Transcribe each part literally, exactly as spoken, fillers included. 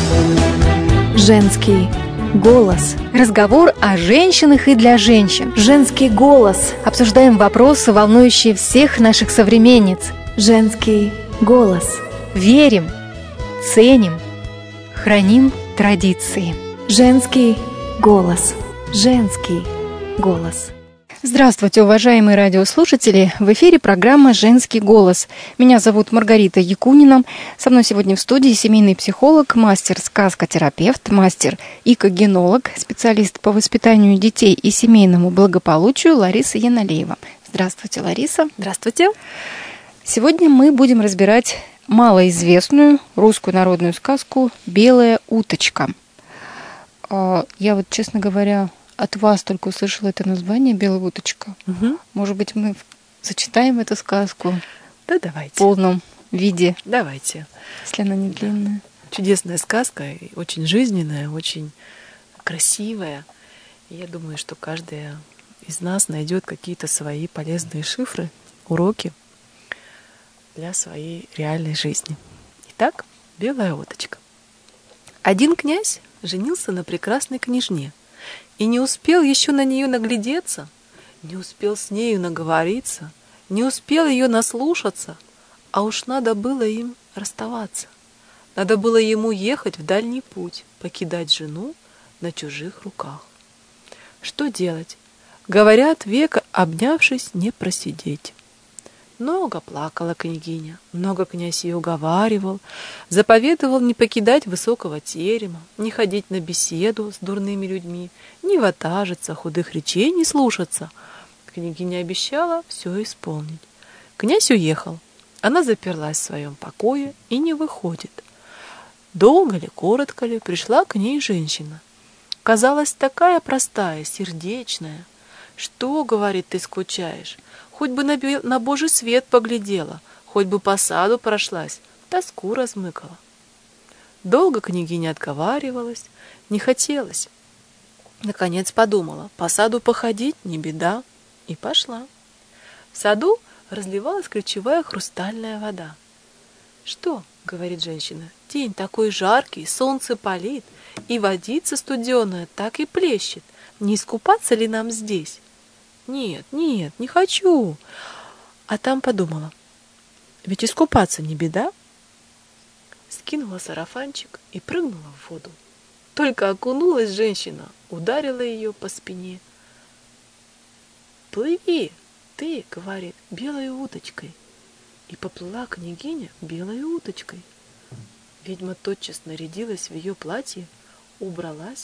Женский голос. Разговор о женщинах и для женщин. Женский голос. Обсуждаем вопросы, волнующие всех наших современниц. Женский голос. Верим, ценим, храним традиции. Женский голос. Женский голос. Здравствуйте, уважаемые радиослушатели! В эфире программа «Женский голос». Меня зовут Маргарита Якунина. Со мной сегодня в студии семейный психолог, мастер-сказкотерапевт, мастер-икогенолог, специалист по воспитанию детей и семейному благополучию Лариса Яналеева. Здравствуйте, Лариса. Здравствуйте. Сегодня мы будем разбирать малоизвестную русскую народную сказку «Белая уточка». Я вот, честно говоря, от вас только услышала это название «Белая уточка». Угу. Может быть, мы зачитаем эту сказку? Да, давайте. В полном виде. Давайте. Если она не длинная. Да. Чудесная сказка, очень жизненная, очень красивая. И я думаю, что каждая из нас найдет какие-то свои полезные шифры, уроки для своей реальной жизни. Итак, «Белая уточка». Один князь женился на прекрасной княжне. И не успел еще на нее наглядеться, не успел с нею наговориться, не успел ее наслушаться, а уж надо было им расставаться. Надо было ему ехать в дальний путь, покидать жену на чужих руках. Что делать? Говорят, века обнявшись, не просидеть. Много плакала княгиня, много князь ее уговаривал, заповедовал не покидать высокого терема, не ходить на беседу с дурными людьми, не ватажиться, худых речей не слушаться. Княгиня обещала все исполнить. Князь уехал, она заперлась в своем покое и не выходит. Долго ли, коротко ли, пришла к ней женщина. Казалась такая простая, сердечная. «Что, — говорит, — ты скучаешь? Хоть бы на, на Божий свет поглядела, хоть бы по саду прошлась, тоску размыкала». Долго княгиня отговаривалась, не хотелось. Наконец подумала, по саду походить не беда, и пошла. В саду разливалась ключевая хрустальная вода. «Что, — говорит женщина, — день такой жаркий, солнце палит, и водица студеная так и плещет, не искупаться ли нам здесь?» «Нет, нет, не хочу». А там подумала, ведь искупаться не беда. Скинула сарафанчик и прыгнула в воду. Только окунулась женщина, ударила ее по спине. «Плыви, ты, — говорит, — белой уточкой». И поплыла княгиня белой уточкой. Ведьма тотчас нарядилась в ее платье, убралась,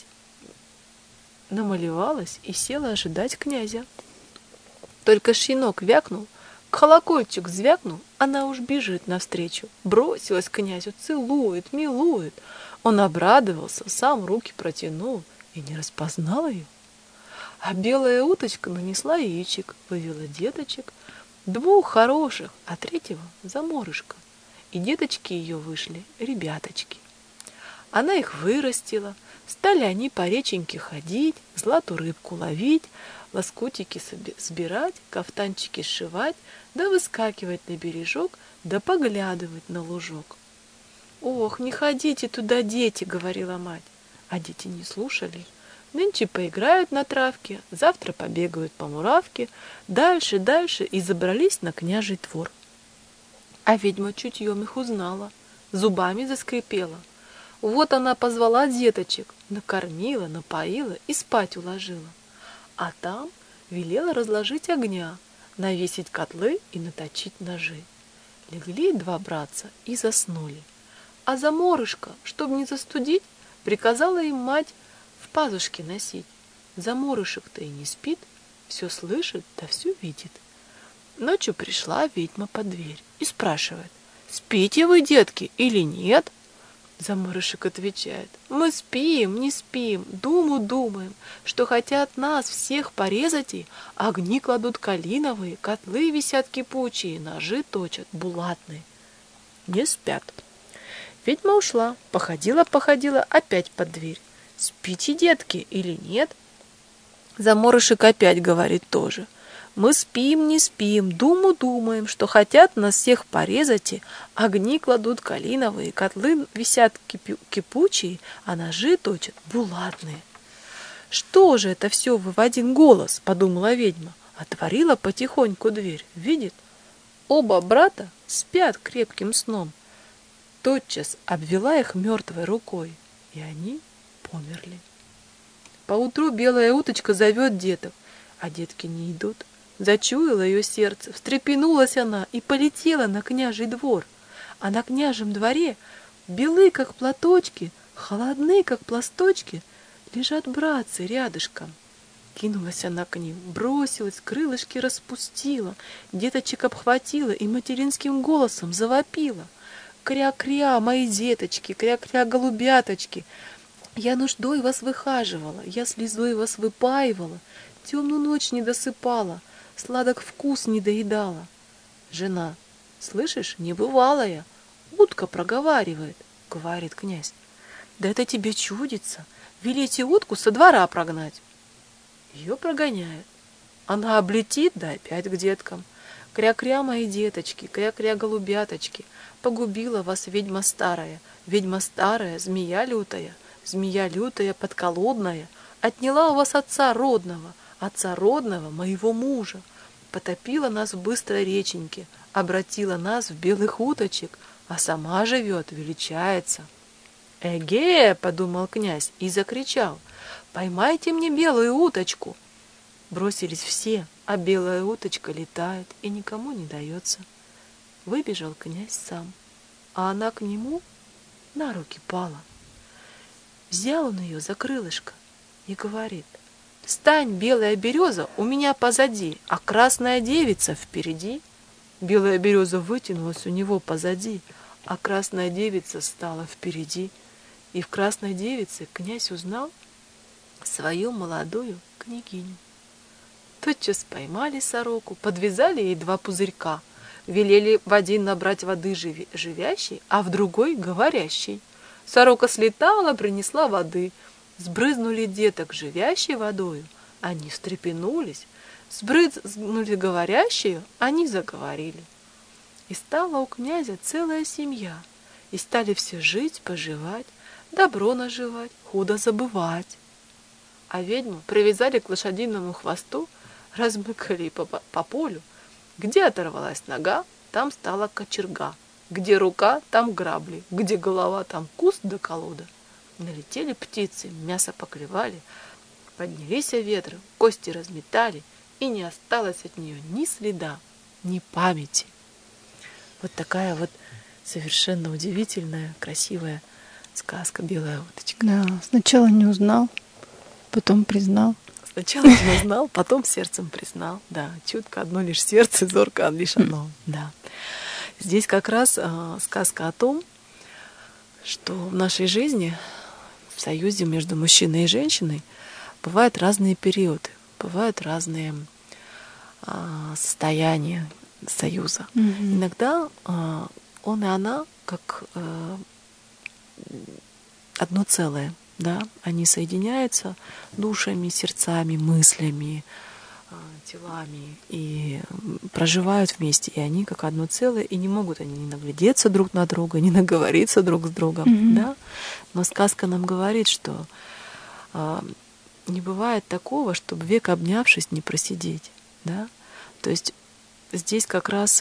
намалевалась и села ожидать князя. Только щенок вякнул, колокольчик звякнул, она уж бежит навстречу, бросилась к князю, целует, милует. Он обрадовался, сам руки протянул и не распознал ее. А белая уточка нанесла яичек, вывела деточек, двух хороших, а третьего заморышка. И деточки ее вышли, ребяточки. Она их вырастила, стали они по реченьке ходить, златую рыбку ловить, лоскутики сбирать, кафтанчики сшивать, да выскакивать на бережок, да поглядывать на лужок. «Ох, не ходите туда, дети!» — говорила мать. А дети не слушали. Нынче поиграют на травке, завтра побегают по муравке, дальше, дальше и забрались на княжий двор. А ведьма чутьем их узнала, зубами заскрипела. Вот она позвала деточек, накормила, напоила и спать уложила. А там велела разложить огня, навесить котлы и наточить ножи. Легли два братца и заснули. А заморышка, чтоб не застудить, приказала им мать в пазушке носить. Заморышек-то и не спит, все слышит да все видит. Ночью пришла ведьма под дверь и спрашивает: «Спите вы, детки, или нет?» Заморышек отвечает: «Мы спим, не спим, думу думаем, что хотят нас всех порезать, и огни кладут калиновые, котлы висят кипучие, ножи точат булатные». Не спят. Ведьма ушла, походила-походила опять под дверь. «Спите, детки, или нет?» Заморышек опять говорит тоже: Мы спим, не спим, думу думаем, что хотят нас всех порезать, и огни кладут калиновые, котлы висят кипю- кипучие, а ножи точат булатные. Что же это все вы в один голос, подумала ведьма. Отворила потихоньку дверь, видит, оба брата спят крепким сном. Тотчас обвела их мертвой рукой, и они померли. Поутру белая уточка зовет деток, а детки не идут. Зачуяло ее сердце, встрепенулась она и полетела на княжий двор. А на княжем дворе, белы, как платочки, холодны, как пласточки, лежат братцы рядышком. Кинулась она к ним, бросилась, крылышки распустила, деточек обхватила и материнским голосом завопила. Кря-кря, мои деточки, кря-кря, голубяточки, я нуждой вас выхаживала, я слезой вас выпаивала, темную ночь не досыпала, сладок вкус не доедала. Жена, слышишь, небывалая, утка проговаривает, говорит князь. Да это тебе чудится, велите утку со двора прогнать. Ее прогоняют. Она облетит, да опять к деткам. Кря-кря, мои деточки, кря-кря, голубяточки, погубила вас ведьма старая, ведьма старая, змея лютая, змея лютая, подколодная, отняла у вас отца родного, отца родного, моего мужа, потопила нас в быстрой реченьке, обратила нас в белых уточек, а сама живет, величается. «Эге!» — подумал князь и закричал. «Поймайте мне белую уточку!» Бросились все, а белая уточка летает и никому не дается. Выбежал князь сам, а она к нему на руки пала. Взял он ее за крылышко и говорит: «Стань, белая береза, у меня позади, а красная девица впереди». Белая береза вытянулась у него позади, а красная девица стала впереди. И в красной девице князь узнал свою молодую княгиню. Тотчас поймали сороку, подвязали ей два пузырька, велели в один набрать воды живи- живящей, а в другой говорящей. Сорока слетала, принесла воды, сбрызнули деток живящей водою, они встрепенулись, сбрызнули говорящую, они заговорили. И стала у князя целая семья, и стали все жить, поживать, добро наживать, худо забывать. А ведьму привязали к лошадиному хвосту, размыкали по, по полю. Где оторвалась нога, там стала кочерга. Где рука, там грабли. Где голова, там куст да колода. Налетели птицы, мясо поклевали, поднялись ветры, кости разметали, и не осталось от нее ни следа, ни памяти. Вот такая вот совершенно удивительная, красивая сказка «Белая уточка». Да, сначала не узнал, потом признал. Сначала не узнал, потом сердцем признал. Да, чутко одно лишь сердце, зорко лишь оно. Да. Здесь как раз э, сказка о том, что в нашей жизни, в союзе между мужчиной и женщиной, бывают разные периоды, бывают разные э, состояния союза. Mm-hmm. Иногда э, он и она как э, одно целое. Да, они соединяются душами, сердцами, мыслями, телами и проживают вместе, и они как одно целое, и не могут они не наглядеться друг на друга, не наговориться друг с другом, mm-hmm. да. Но сказка нам говорит, что а, не бывает такого, чтобы век обнявшись не просидеть, да. То есть здесь как раз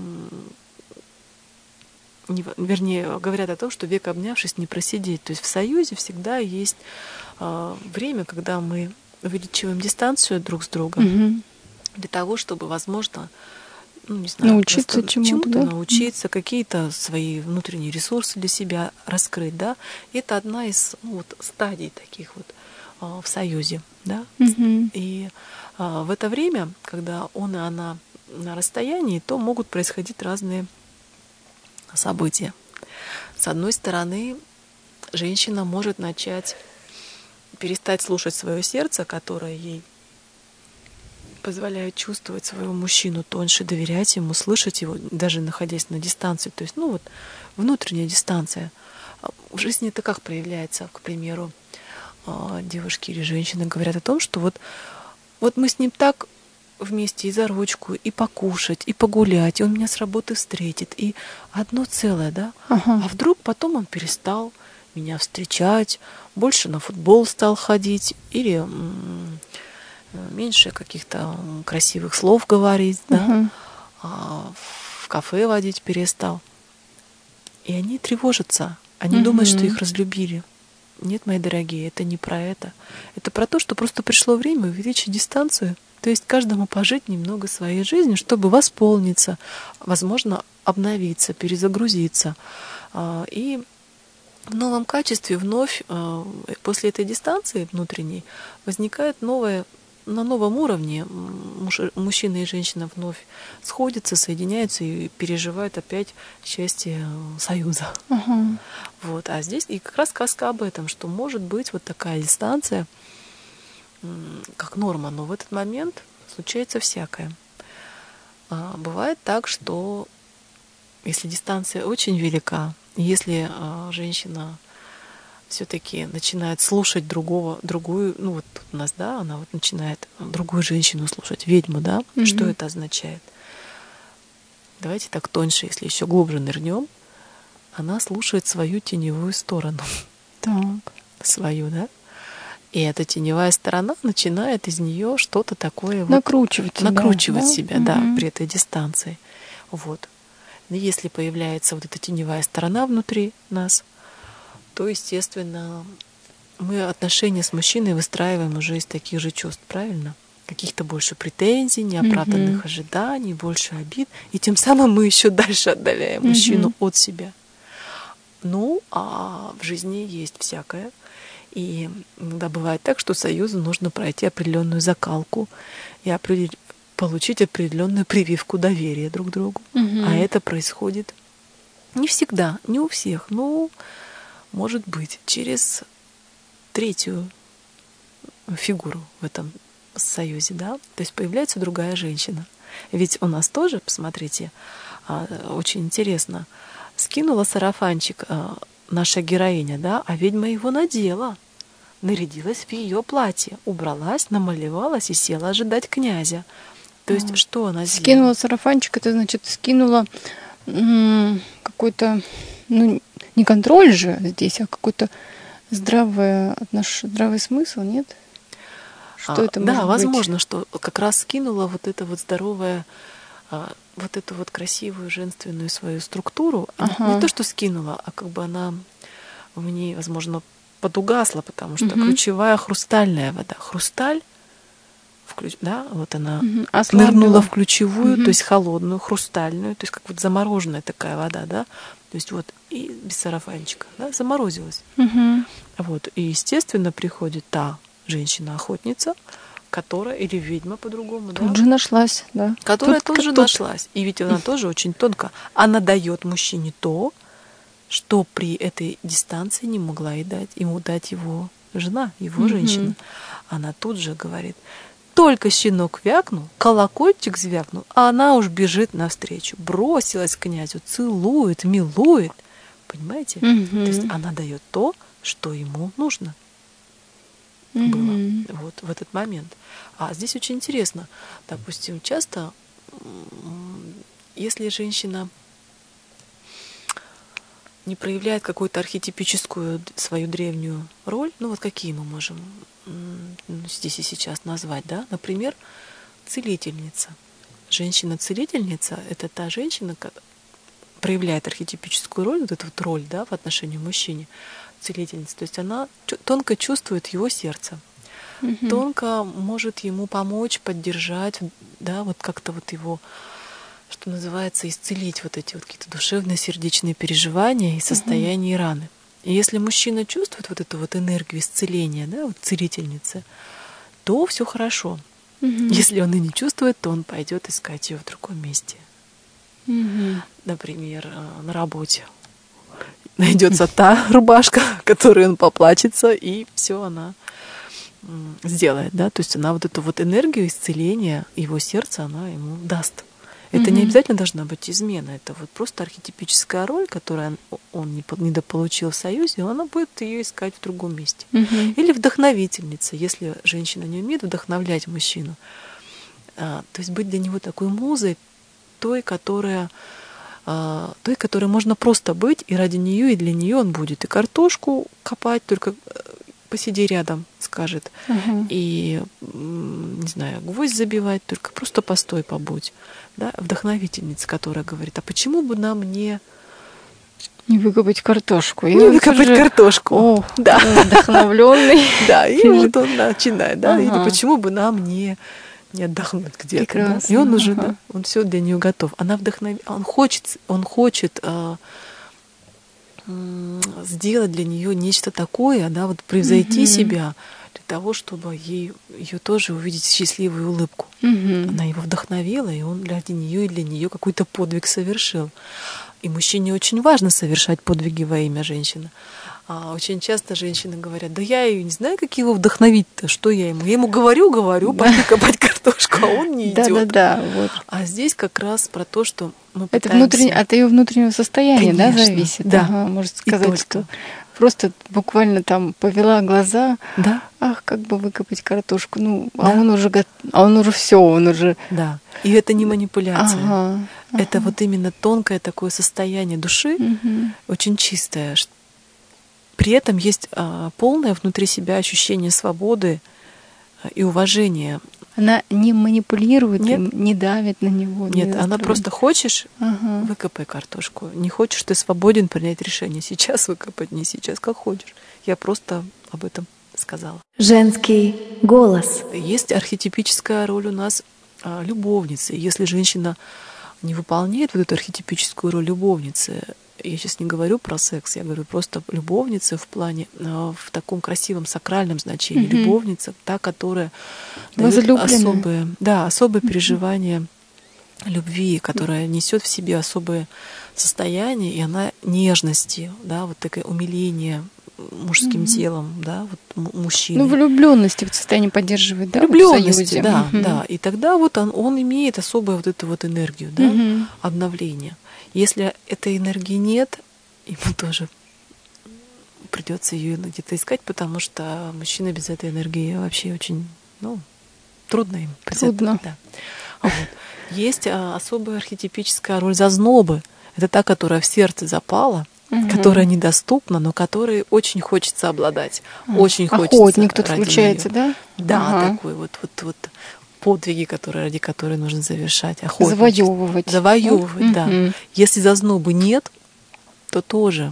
Не, вернее, говорят о том, что век обнявшись не просидеть. То есть в союзе всегда есть э, время, когда мы увеличиваем дистанцию друг с другом, угу. для того, чтобы, возможно, ну, не знаю, научиться чему-то, чему-то да? научиться, угу. какие-то свои внутренние ресурсы для себя раскрыть. Да? И это одна из ну, вот, стадий таких вот э, в союзе. Да? Угу. И э, в это время, когда он и она на расстоянии, то могут происходить разные события. С одной стороны, женщина может начать перестать слушать свое сердце, которое ей позволяет чувствовать своего мужчину тоньше, доверять ему, слышать его, даже находясь на дистанции. То есть, ну вот, внутренняя дистанция. В жизни это как проявляется? К примеру, девушки или женщины говорят о том, что вот, вот мы с ним так вместе и за ручку, и покушать, и погулять, и он меня с работы встретит, и одно целое, да? Ага. А вдруг потом он перестал меня встречать, больше на футбол стал ходить, или м, меньше каких-то красивых слов говорить, да? Мгм. А, в кафе водить перестал. И они тревожатся, они Мгм. думают, что их разлюбили. Нет, мои дорогие, это не про это. Это про то, что просто пришло время увеличить дистанцию. То есть каждому пожить немного своей жизнью, чтобы восполниться, возможно, обновиться, перезагрузиться. А, И в новом качестве вновь а, после этой дистанции внутренней возникает новое, на новом уровне муж- мужчина и женщина вновь сходятся, соединяются и переживают опять счастье э, союза. Ага. Вот. А здесь и как раз сказка об этом, что может быть вот такая дистанция, м, как норма, но в этот момент случается всякое. А, Бывает так, что если дистанция очень велика, если а, женщина все-таки начинает слушать другого, другую, ну вот тут у нас, да, она вот начинает другую женщину слушать, ведьму, да, Мгм. что это означает? Давайте так тоньше, если еще глубже нырнем, она слушает свою теневую сторону, Так. свою, да, и эта теневая сторона начинает из нее что-то такое вот Накручивать себя. накручивать да? себя, да, Мгм. при этой дистанции. Вот. Но если появляется вот эта теневая сторона внутри нас, то, естественно, мы отношения с мужчиной выстраиваем уже из таких же чувств, правильно? Каких-то больше претензий, неоправданных Мгм. ожиданий, больше обид. И тем самым мы еще дальше отдаляем мужчину Мгм. от себя. Ну, а в жизни есть всякое. И иногда бывает так, что союзу нужно пройти определенную закалку и определ- получить определенную прививку доверия друг к другу. Мгм. А это происходит не всегда, не у всех, но может быть через третью фигуру в этом союзе, да, то есть появляется другая женщина. Ведь у нас тоже, посмотрите, а, очень интересно, скинула сарафанчик а, наша героиня, да, а ведьма его надела, нарядилась в ее платье, убралась, намалевалась и села ожидать князя. То есть Ага. что она Скинула сделала? сарафанчик, это значит скинула м, какой-то, ну, не контроль же здесь, а какой-то здравое отнош... здравый смысл, нет? Что А, это да, может быть? возможно, что как раз скинула вот это вот здоровое, а, вот эту вот красивую женственную свою структуру. Не, не Ага. то, что скинула, а как бы она в ней, возможно, подугасла, потому что Мгм. ключевая хрустальная вода. Хрусталь, включ- да, вот она Мгм. нырнула Ослабила. в ключевую, то Мгм. есть холодную, хрустальную, то есть как вот замороженная такая вода, да, то есть вот и без сарафанчика, да, заморозилась. Мгм. Вот. И, естественно, приходит та женщина-охотница, которая, или ведьма по-другому, да, Тут же нашлась, да. которая Тут, тоже тут. нашлась. И ведь она тоже очень тонко. Она дает мужчине то, что при этой дистанции не могла и дать, ему дать его жена, его Мгм. женщина. Она тут же говорит, только щенок вякнул, колокольчик звякнул, а она уж бежит навстречу. Бросилась к князю, целует, милует. Понимаете? Мгм. То есть она дает то, что ему нужно было Мгм. вот в этот момент. А здесь очень интересно. Допустим, часто, м, если женщина не проявляет какую-то архетипическую д- свою древнюю роль, ну вот какие мы можем м, ну, здесь и сейчас назвать, да? Например, целительница. Женщина-целительница — это та женщина, которая проявляет архетипическую роль, вот эту вот роль, да, в отношении мужчине, целительница. То есть она чу- тонко чувствует его сердце, Мгм. тонко может ему помочь, поддержать, да, вот как-то вот его, что называется, исцелить вот эти вот какие-то душевные, сердечные переживания и состояния и раны. И если мужчина чувствует вот эту вот энергию исцеления, да, вот целительницы, то все хорошо. Мгм. Если он и не чувствует, то он пойдет искать ее в другом месте. Мгм. Например, э, на работе. Найдется та рубашка, которой он поплачется, и все она м, сделает, да, то есть она вот эту вот энергию исцеления его сердца, она ему даст. Это не Мгм. обязательно должна быть измена, это вот просто архетипическая роль, которую он он не по- недополучил в союзе, и она будет ее искать в другом месте. Мгм. Или вдохновительница, если женщина не умеет вдохновлять мужчину, А, то есть быть для него такой музой, той, которая, а, той, которой можно просто быть, и ради нее, и для нее он будет и картошку копать, только посиди рядом, скажет, Угу. и, не знаю, гвоздь забивать, только просто постой, побудь. Да? Вдохновительница, которая говорит, а почему бы нам не... Не выкопать картошку. И Не он выкопать уже- картошку. О, Да. вдохновленный. Да, и вот он начинает, да, или Ага. почему бы нам не, не отдохнуть где-то. Да? Прекрасно, И он уже, ага. да, он все для нее готов. Она вдохнов... Он хочет, он хочет а, м, сделать для нее нечто такое, да, вот превзойти Мгм. себя для того, чтобы ей ее тоже увидеть счастливую улыбку. Мгм. Она его вдохновила, и он ради нее и для нее какой-то подвиг совершил. И мужчине очень важно совершать подвиги во имя женщины. А очень часто женщины говорят, да я ее не знаю, как его вдохновить-то, что я ему? Я ему говорю, говорю, пойди копать картошку, а он не Да, да, идет. да. Вот. А здесь как раз про то, что мы Это пытаемся... внутренне, от ее внутреннего состояния, да, Конечно, зависит. да. Ага, может И сказать, только. что просто буквально там повела глаза, Да, ах, как бы выкопать картошку. Ну, а Да. он уже гот- а он уже все, он уже. да. И это не манипуляция. Ага. Это вот именно тонкое такое состояние души, Мгм. очень чистое. ш- При этом есть а, полное внутри себя ощущение свободы а, и уважения. Она не манипулирует, Нет. им, не давит на него. не Нет, она настраивает. просто хочешь, Ага. выкопай картошку. Не хочешь, ты свободен принять решение. Сейчас выкопать, не сейчас, как хочешь. Я просто об этом сказала. Женский голос. Есть архетипическая роль у нас а, любовницы. Если женщина не выполняет вот эту архетипическую роль любовницы, я сейчас не говорю про секс, я говорю просто любовница в плане, а, в таком красивом сакральном значении. Мгм. Любовница, та, которая даёт Возлюбленная. особые, да, особые переживания любви, которая несет в себе особые состояния, и она нежности, да, вот такое умиление мужским Мгм. телом, да, вот м- мужчины. Ну, влюбленности в состоянии поддерживает, да? вот в Влюбленности, союзе. да, Мгм. да. И тогда вот он, он имеет особую вот эту вот энергию, да, Мгм. обновления. Если этой энергии нет, ему тоже придется ее где-то искать, потому что мужчина без этой энергии вообще очень, ну, трудно им. Трудно. Да. А вот. Есть а, особая архетипическая роль зазнобы. Это та, которая в сердце запала, Мгм. которая недоступна, но которой очень хочется обладать. Очень хочется. Охотник тут ради включается, неё. да? Да, Ага. такой вот, вот, вот подвиги, которые, ради которых нужно завершать. Охотничество. Завоевывать. Завоевывать, да. Мгм. Если зазнобы нет, то тоже.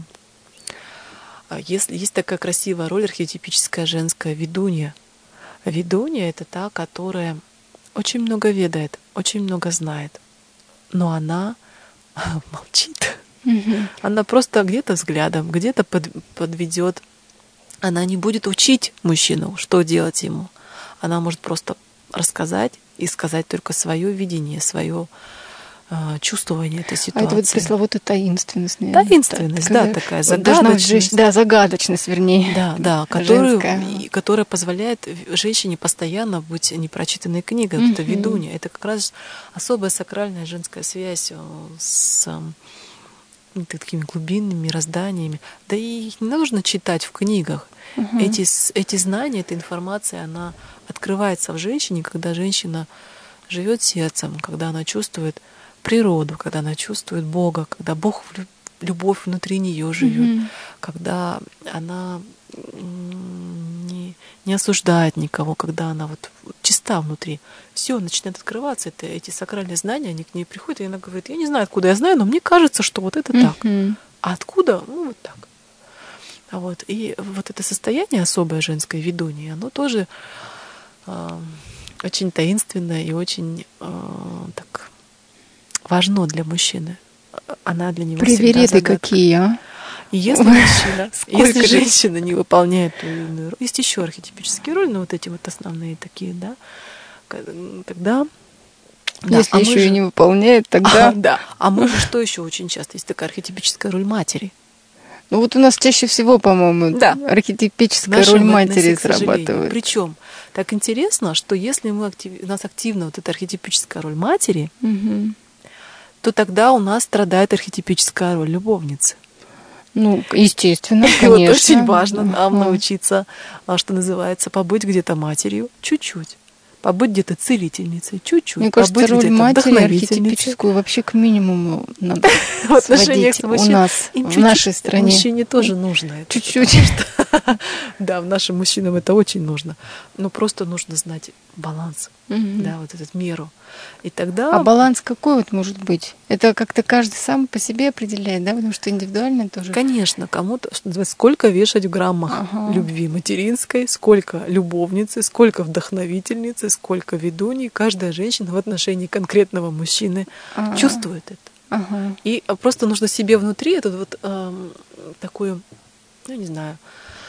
А Если есть такая красивая роль архетипическая женская ведунья. Ведунья — это та, которая очень много ведает, очень много знает, но она молчит. Мгм. Она просто где-то взглядом, где-то под, подведет. Она не будет учить мужчину, что делать ему. Она может просто рассказать и сказать только свое видение, свое э, чувствование этой А ситуации. это вот пресловутая таинственность. наверное. Таинственность, да, Когда такая вот должна быть загадочность. женщ- Да, загадочность, вернее. Да, да, которую, женская. и- которая позволяет женщине постоянно быть непрочитанной книгой. Вот это Мгм. ведунья. Это как раз особая сакральная женская связь э, с э, ну, такими глубинными мирозданиями. Да и их не нужно читать в книгах. Мгм. Эти, с- эти знания, эта информация, она открывается в женщине, когда женщина живет сердцем, когда она чувствует природу, когда она чувствует Бога, когда Бог, в лю- любовь внутри нее живет, Мгм. когда она м, не, не осуждает никого, когда она вот чиста внутри. Все начинает открываться. Это, эти сакральные знания, они к ней приходят, и она говорит, я не знаю, откуда я знаю, но мне кажется, что вот это так. Мгм. А откуда? Ну, вот так. А Вот. И вот это состояние особое женской ведуньи, оно тоже э, очень таинственное и очень э, так важно для мужчины. Она для него всегда Привереды загадка. какие, а? И если мужчина, Сколько если же- женщина не выполняет ту или иную роль, есть еще архетипические роли, но вот эти вот основные такие, да, к- тогда... да, Если а мы еще же- и не выполняет, тогда... А, да. А мы же что еще очень часто? Есть такая архетипическая роль матери. Ну вот у нас чаще всего, по-моему, Да. архетипическая Нашем роль этносе, матери к сожалению. срабатывает. Причем так интересно, что если мы актив... у нас активна вот эта архетипическая роль матери, Мгм. то тогда у нас страдает архетипическая роль любовницы. Ну, естественно, И конечно. вот очень важно нам Ага. научиться, а, что называется, побыть где-то матерью чуть-чуть. побыть где-то целительницей, чуть-чуть. Мне кажется, побыть роль где-то матери вдохновительницей. архетипическую вообще к минимуму надо В отношениях сводить с у мужчиной. нас, Им в чуть-чуть- нашей стране. Мужчине тоже нужно это. Чуть-чуть. потому что- Да, нашим мужчинам это очень нужно. Но просто нужно знать баланс, Мгм. да, вот этот меру. И тогда... А баланс какой вот может быть? Это как-то каждый сам по себе определяет, да? Потому что индивидуально тоже. Конечно, кому-то что называется, сколько вешать в граммах Ага. любви материнской, сколько любовницы, сколько вдохновительницы, сколько ведуней. Каждая женщина в отношении конкретного мужчины А. чувствует это. Ага. И а, просто нужно себе внутри эту вот эм, такую, ну не знаю,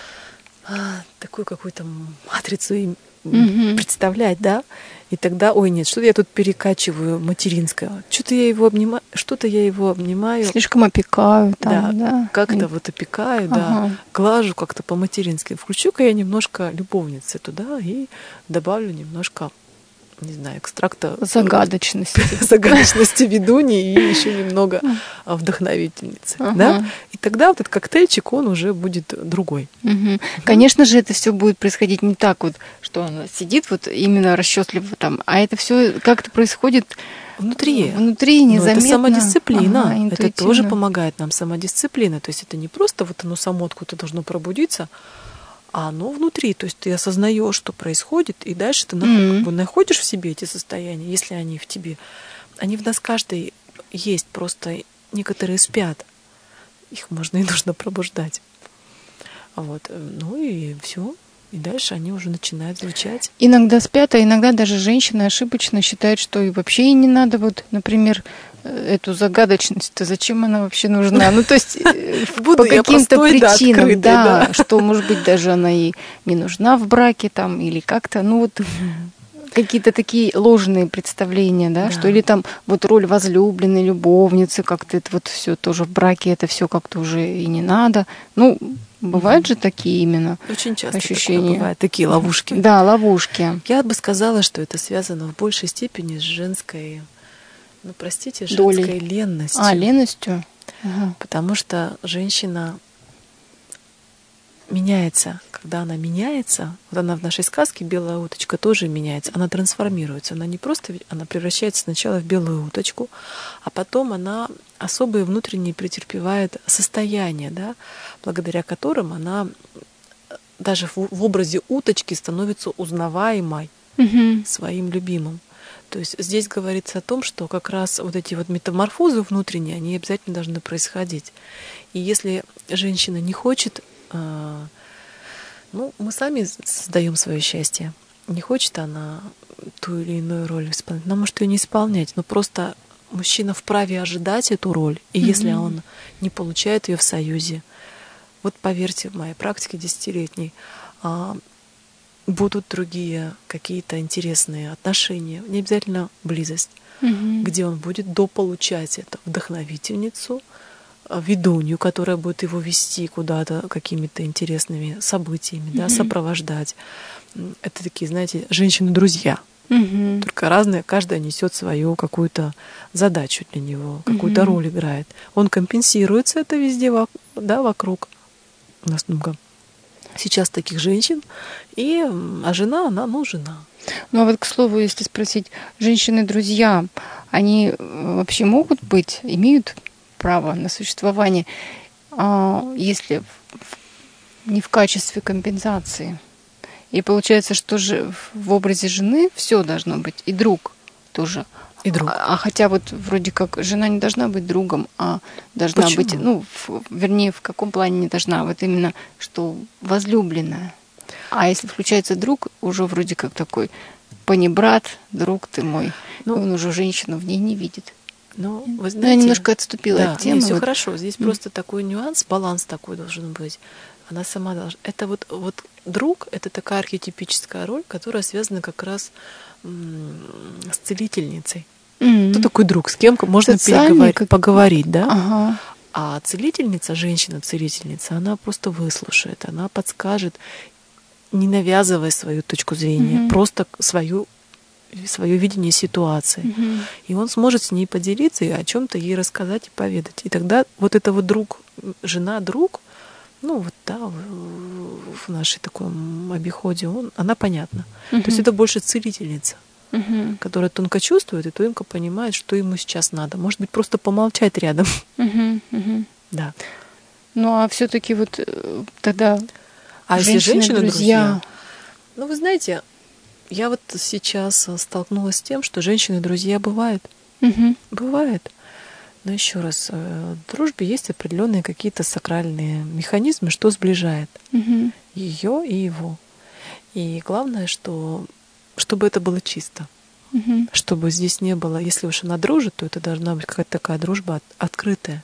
а, такую какую-то матрицу им Мгм. представлять, да? И тогда, ой, нет, что-то я тут перекачиваю материнское, что-то я его обнимаю, что-то я его обнимаю, Слишком опекаю там, да? как-то И- вот опекаю, да, Ага. глажу как-то по-матерински. Включу-ка я немножко любовницы туда и добавлю немножко, не знаю, экстракта Загадочности. загадочности ведуньи и еще немного а, вдохновительницы. Ага. Да? И тогда вот этот коктейльчик, он уже будет другой. Мгм. Конечно же, это все будет происходить не так вот, что она сидит вот именно расчетливо там, а это все как-то происходит Внутри. внутри, Но незаметно. это самодисциплина. Ага, это тоже интуитивно. помогает нам самодисциплина. То есть это не просто вот оно само откуда-то должно пробудиться, а оно внутри. То есть ты осознаешь, что происходит, и дальше ты нах- Мгм. как бы находишь в себе эти состояния, если они в тебе. Они в нас каждый есть, просто некоторые спят. Их можно и нужно пробуждать. Вот. Ну и все. И дальше они уже начинают звучать. Иногда спят, а иногда даже женщины ошибочно считают, что и вообще ей не надо вот, например, э, эту загадочность-то зачем она вообще нужна? Ну, то есть э, Буду по я каким-то простой, да, причинам, открытой, да, да. что, может быть, даже она и не нужна в браке там, или как-то, ну вот какие-то такие ложные представления, да, Да. что или там вот роль возлюбленной, любовницы, как-то это вот все тоже в браке, это все как-то уже и не надо. Ну, бывают же такие именно Очень часто ощущения. такое бывает, такие ловушки. Да, ловушки. Я бы сказала, что это связано в большей степени с женской, ну простите, Долей. женской ленностью. А, ленностью? Ага. Потому что женщина меняется. Когда она меняется, вот она в нашей сказке «Белая уточка» тоже меняется, она трансформируется. Она не просто, она превращается сначала в белую уточку, а потом она особые внутренние претерпевает состояния, да, благодаря которым она даже в, в образе уточки становится узнаваемой Мгм. своим любимым. То есть здесь говорится о том, что как раз вот эти вот метаморфозы внутренние, они обязательно должны происходить. И если женщина не хочет, э, ну, мы сами создаем свое счастье. Не хочет она ту или иную роль исполнять, она может ее не исполнять, но просто мужчина вправе ожидать эту роль, и если Мгм. он не получает ее в союзе, вот поверьте, в моей практике десятилетней, а, будут другие какие-то интересные отношения, не обязательно близость, Мгм. где он будет дополучать это вдохновительницу, а, ведунью, которая будет его вести куда-то какими-то интересными событиями, да, Мгм. сопровождать. М, Это такие, знаете, женщины-друзья. Мгм. Только разные, каждая несет свою какую-то задачу для него, какую-то Мгм. роль играет. Он компенсируется это везде, вок- да, вокруг. У нас много сейчас таких женщин, и, м, а жена, она, ну, жена. Ну а вот, к слову, если спросить, женщины-друзья, они э, вообще могут быть, имеют право на существование, а, если в- в- не в качестве компенсации? И получается, что же в образе жены все должно быть, и друг тоже. И друг. А, а хотя вот вроде как жена не должна быть другом, а должна Почему? быть, ну, в- вернее, в каком плане не должна, вот именно, что возлюбленная. А если включается друг, уже вроде как такой панибрат, друг ты мой, Ну, и он уже женщину в ней не видит. Ну, вы Ну, я знаете, немножко отступила да, от темы. все вот. хорошо. Здесь М. просто такой нюанс, баланс такой должен быть. Она сама должна. Это вот, вот друг, это такая архетипическая роль, которая связана как раз м, с целительницей. М. Кто такой друг? С кем можно Социальный переговорить, как- поговорить, да? Ага. А целительница, женщина-целительница, она просто выслушает, она подскажет, не навязывая свою точку зрения, Мгм. просто свою свое видение ситуации. Мгм. И он сможет с ней поделиться и о чем-то ей рассказать и поведать. И тогда вот это вот друг, жена, друг, ну вот да, в- в нашей таком обиходе, он, она понятна. Угу. То есть это больше целительница, угу. которая тонко чувствует и тонко понимает, что ему сейчас надо. Может быть, просто помолчать рядом. Угу. Угу. Да. Ну а все-таки вот тогда а женщины, если женщины, друзья... друзья, ну вы знаете, я вот сейчас столкнулась с тем, что женщины, друзья бывают, угу. бывает. Но еще раз, в дружбе есть определенные какие-то сакральные механизмы, что сближает угу. ее и его. И главное, что чтобы это было чисто, угу. чтобы здесь не было, если уж она дружит, то это должна быть какая-то такая дружба открытая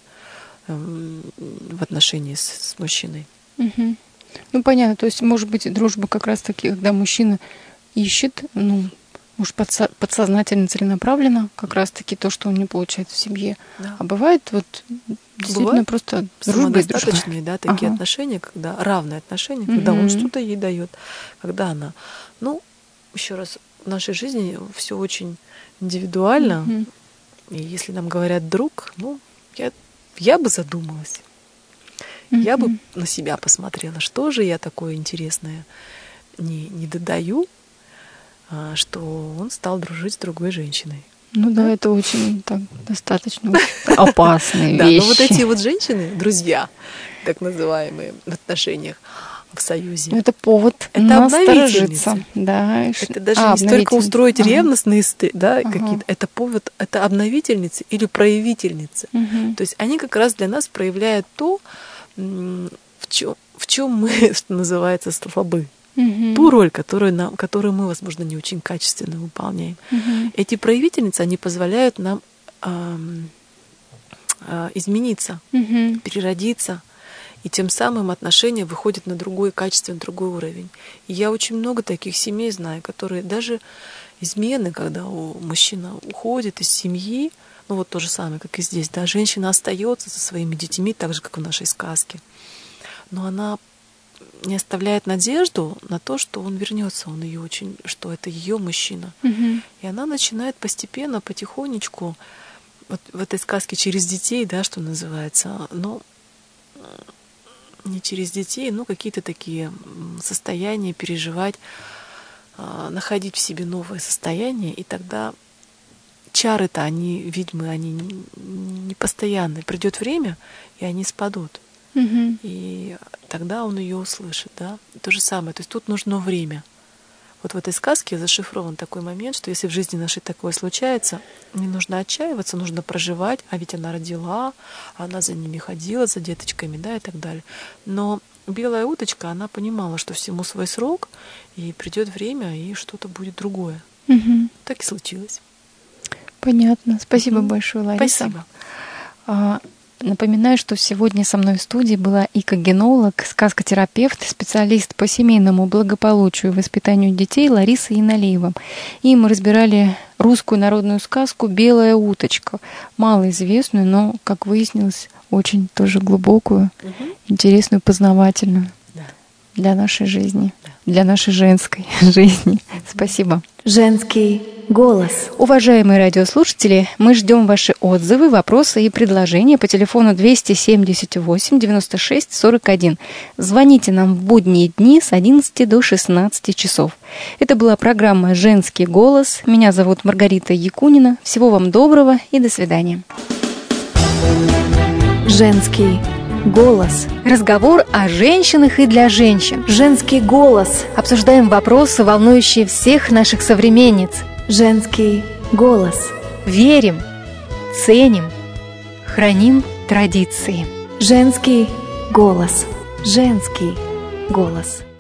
в отношении с, с мужчиной. Угу. Ну понятно, то есть может быть дружба как раз-таки, когда мужчина ищет, ну, может, подсо- подсознательно, целенаправленно, как раз-таки то, что он не получает в семье. Да. А бывает вот действительно бывает просто дружба и дружба. Самодостаточные, да, такие ага. отношения, когда равные отношения, когда угу. он что-то ей дает, когда она. Ну, еще раз, в нашей жизни все очень индивидуально. Угу. И если нам говорят друг, ну, я, я бы задумалась. Угу. Я бы на себя посмотрела, что же я такое интересное не, не додаю, что он стал дружить с другой женщиной. Ну да, это очень так, достаточно опасные вещи. Да, но вот эти вот женщины, друзья, так называемые, в отношениях, в союзе. Это повод насторожиться. Да. Это даже а, не столько устроить ага. ревностные, да, ага. какие-то. Это повод, это обновительницы или проявительницы. Угу. То есть они как раз для нас проявляют то, в чем, в чем мы, что называется, слабы. Угу. Ту роль, которую, нам, которую мы, возможно, не очень качественно выполняем. Угу. Эти проявительницы, они позволяют нам э, э, измениться, угу. переродиться, и тем самым отношения выходят на другой качество, на другой уровень. И я очень много таких семей знаю, которые даже измены, когда у мужчина уходит из семьи, ну вот то же самое, как и здесь, да, женщина остается со своими детьми, так же, как в нашей сказке, но она не оставляет надежду на то, что он вернется, он ее очень, что это ее мужчина. Угу. И она начинает постепенно, потихонечку, вот в этой сказке через детей, да, что называется, но не через детей, но какие-то такие состояния переживать, находить в себе новое состояние, и тогда чары-то, они, ведьмы, они не постоянные. Придет время, и они спадут. Угу. И тогда он ее услышит, да. То же самое. То есть тут нужно время. Вот в этой сказке зашифрован такой момент, что если в жизни нашей такое случается, не нужно отчаиваться, нужно проживать, а ведь она родила, она за ними ходила, за деточками, да, и так далее. Но белая уточка, она понимала, что всему свой срок, и придет время, и что-то будет другое. Угу. Так и случилось. Понятно. Спасибо угу. большое, Лариса. Спасибо. А, напоминаю, что сегодня со мной в студии была икогенолог, сказкотерапевт, специалист по семейному благополучию и воспитанию детей Лариса Яналиева. И мы разбирали русскую народную сказку «Белая уточка», малоизвестную, но, как выяснилось, очень тоже глубокую, угу. интересную, познавательную да. для нашей жизни, да. для нашей женской жизни. Угу. Спасибо. Женский голос. Уважаемые радиослушатели, мы ждем ваши отзывы, вопросы и предложения по телефону двести семьдесят восемь девяносто шесть сорок один. Звоните нам в будние дни с одиннадцати до шестнадцати часов. Это была программа «Женский голос». Меня зовут Маргарита Якунина. Всего вам доброго и до свидания. Женский голос. Разговор о женщинах и для женщин. Женский голос. Обсуждаем вопросы, волнующие всех наших современниц. Женский голос. Верим, ценим, храним традиции. Женский голос. Женский голос.